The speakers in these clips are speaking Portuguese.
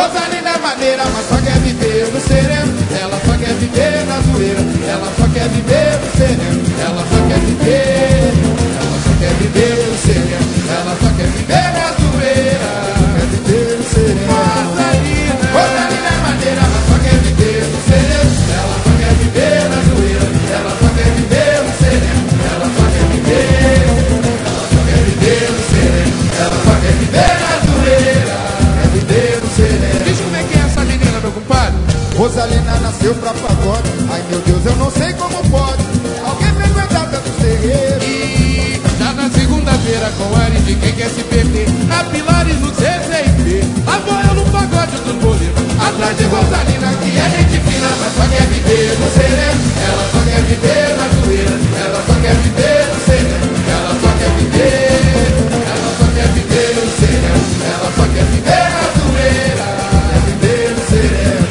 Rosalina é maneira, mas só quer viver no sereno. Ela só quer viver na zoeira. Ela só quer viver no sereno. Ela só quer viver. Ela só quer viver no sereno. Ela só quer viver na zoeira. Quer viver no sereno. Rosalina é maneira, mas só quer viver no sereno. Ela só quer viver na zoeira. Ela só quer viver no sereno. Ela só quer viver. Ela só quer viver no sereno. Ela só quer viver na zoeira. Quer viver no sereno. Diz como é que é essa menina, meu compadre? Rosalina nasceu pra pagode. Ai meu Deus, eu não sei como pode alguém frequentar tantos terreiros. E já na segunda-feira com ares de quem quer se perder, na Pilares no CCIP, lá vou eu no pagode dos boleiros. Atrás de Rosalina que é gente fina, mas só quer viver no sereno. Ela só quer viver na zoeira. Ela só quer viver no sereno. Ela só quer viver. Ela só quer viver no sereno. Ela só quer viver na zoeira. Quer viver no sereno.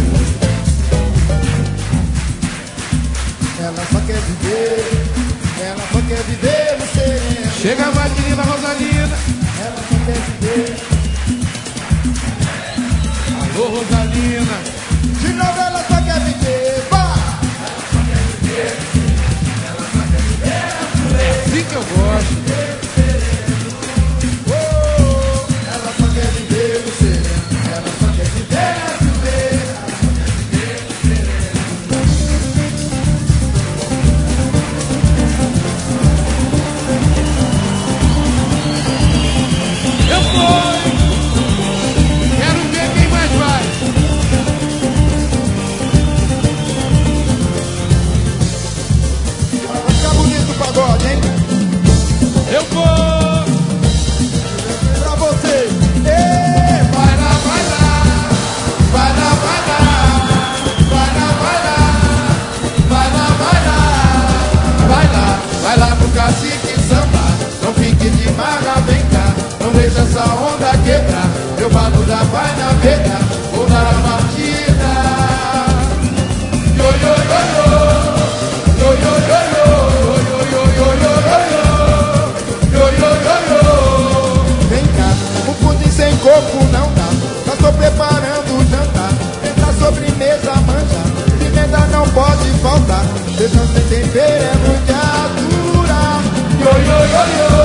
Ela só quer viver. Ela só quer viver no sereno. Chega mais, menina Rosalina. Ela só quer viver. Alô, Rosalina. De novo ela só quer viver. Vá! Ela só quer viver. Ela só quer viver. É assim que eu gosto. Ela só quer viver no sereno. Ela só quer viver na zoeira. Eu fui. Quero ver quem mais vai. Vai ficar bonito o pagode, hein? Eu vou. Pra você. Vai lá, vai lá. Vai lá, vai lá. Vai lá, vai lá. Vai lá, vai lá. Vai lá, vai lá pro cacique samba. Não fique de marra, vem cá. Não deixa essa onda quebrar. Eu bato da vai navegar. Vou dar a partida. Yo, yo, yo, yo. Yo, yo, yo, yo. Yo, yo, yo, yo, yo. Yo, yo, yo, yo. Vem cá, o pudim sem coco não dá. Já estou preparando o jantar. Entra sobremesa, manja. Pimenta não pode faltar. Feijão sem tempero é muita altura. Yo, yo, yo, yo.